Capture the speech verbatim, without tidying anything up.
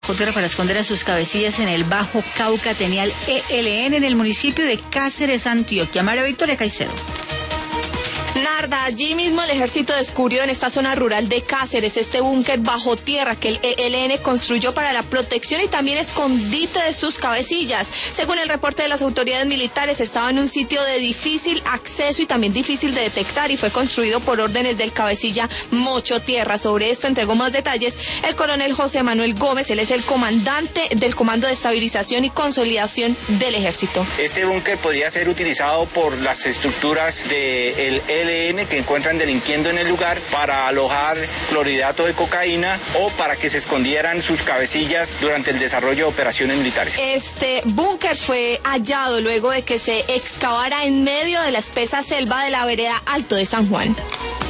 Tierra para esconder a sus cabecillas en el Bajo Cauca tenía el E L N en el municipio de Cáceres, Antioquia. María Victoria Caicedo. Narda, allí mismo el ejército descubrió en esta zona rural de Cáceres este búnker bajo tierra que el E L N construyó para la protección y también escondite de sus cabecillas. Según el reporte de las autoridades militares, estaba en un sitio de difícil acceso y también difícil de detectar y fue construido por órdenes del cabecilla Mocho Tierra. Sobre esto entregó más detalles el coronel José Manuel Gómez. Él es el comandante del Comando de Estabilización y Consolidación del Ejército. Este búnker podría ser utilizado por las estructuras del E L N que encuentran delinquiendo en el lugar para alojar clorhidrato de cocaína o para que se escondieran sus cabecillas durante el desarrollo de operaciones militares. Este búnker fue hallado luego de que se excavara en medio de la espesa selva de la vereda Alto de San Juan.